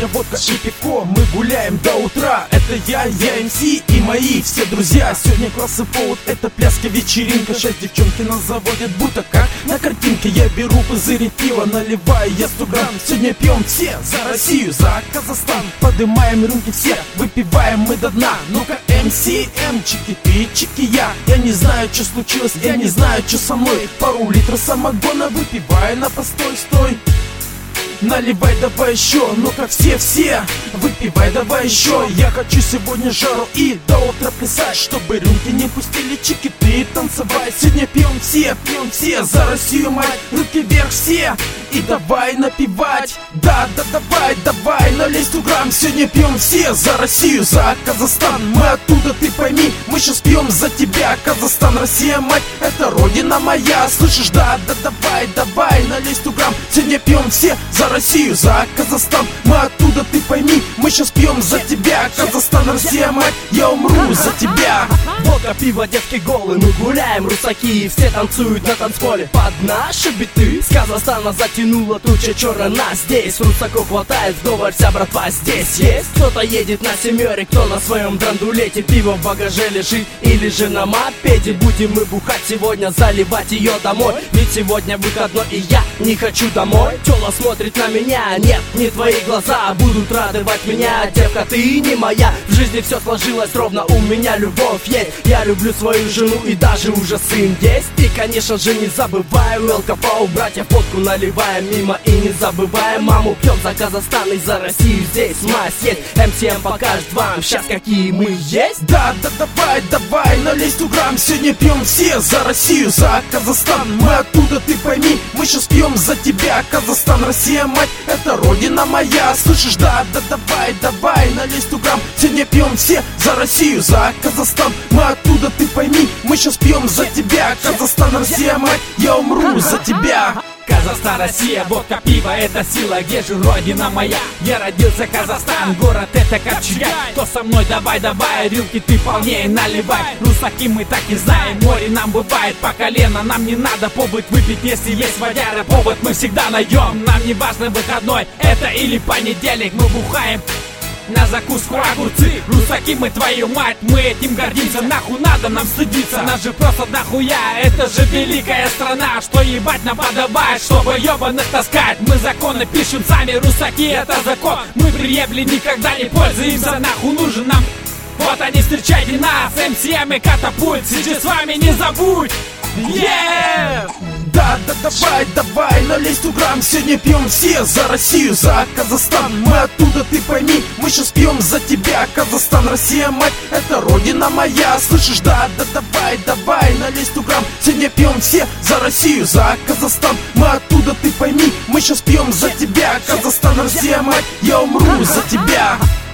водка и пивко, мы гуляем до утра. Это я МС и мои все друзья. Сегодня классы повод, это пляска, вечеринка. 6 девчонки нас заводят, будто как на картинке. Я беру пузыри пива, наливаю я 100 грамм. Сегодня пьем все за Россию, за Казахстан. Поднимаем рюмки все, выпиваем мы до дна. Ну-ка, МСМ, чики ты, чики я. Я не знаю, что случилось, я не знаю, что со мной. Пару литров самогона выпиваю на постой, стой. Наливай давай еще, ну-ка все, выпивай давай еще. Я хочу сегодня жару и до утра плясать, чтобы рюмки не пустили, чики ты танцевать. Сегодня пьем все за Россию, мать. Руки вверх все и давай напивать. Да, давай, налей 100 грамм. Сегодня пьем все за Россию, за Казахстан. Мы оттуда, ты пойми, мы сейчас пьем за тебя. Казахстан, Россия, мать, это родина моя. Слышишь, да, давай, налей 100 грамм. Сегодня пьем все за Россию, за Казахстан. Мы оттуда, ты пойми, мы сейчас пьем за тебя. Казахстан, Россия, мать, я умру за тебя. Водка, пиво, девки голые, мы гуляем, русаки, и все танцуют на танцполе под наши биты. С Казахстана затянула туча черная, нас здесь русаков хватает, вдоволь вся братва здесь есть. Кто-то едет на семере, кто на своем драндулете. Пиво в багаже лежит или же на мопеде. Будем мы бухать сегодня, заливать ее домой. Ведь сегодня выходной и я не хочу домой. Тёла смотрит на меня, нет, не твои глаза будут радовать меня. Девка, ты не моя, в жизни все сложилось ровно, у меня любовь есть. Я люблю свою жену и даже уже сын есть. И конечно же не забываю ЛКП, братьев водку наливаем мимо. И не забываем маму, пьем за Казахстан и за Россию, здесь мазь есть. МСМ покажет вам сейчас какие мы есть. Да, давай, налей 100 грамм. Сегодня пьем все за Россию, за Казахстан. Мы оттуда, ты пойми, мы сейчас пьем за тебя. Казахстан, Россия, мать, это родина моя. Слышишь, да, давай, налей 100 грамм. Сегодня пьем все за Россию, за Казахстан. Мы оттуда, ты пойми, мы сейчас пьем за тебя. Казахстан, Россия, мать, я умру за тебя. Казахстан, Россия, водка, пиво, это сила, где же родина моя? Я родился Казахстан, город это Капчагай. Кто со мной, давай, рюмки ты полнее наливай. Русаки мы так и знаем, море нам бывает по колено. Нам не надо повод выпить, если есть водяра. Повод мы всегда найдем, нам не важно выходной, это или понедельник. Мы бухаем на закуску огурцы. Русаки мы, твою мать, мы этим гордимся. Нахуй надо нам стыдиться, нас же просто нахуя. Это же великая страна, что ебать нам подавать, чтобы ебаных таскать. Мы законы пишем сами, русаки это закон. Мы приебли, никогда не пользуемся, нахуй нужен нам. Вот они, встречайте нас, МСМ и Катапульт. Сейчас с вами не забудь. Да, давай, налей 100 грамм. Сегодня пьем все за Россию, за Казахстан. Мы оттуда, ты пойми, мы сейчас пьем за тебя. Казахстан, Россия, мать, это родина моя. Слышишь, да, давай, налей 100 грамм. Сегодня пьем все за Россию, за Казахстан. Мы оттуда, ты пойми, мы сейчас пьем за тебя. Казахстан, Россия, мать, я умру за тебя.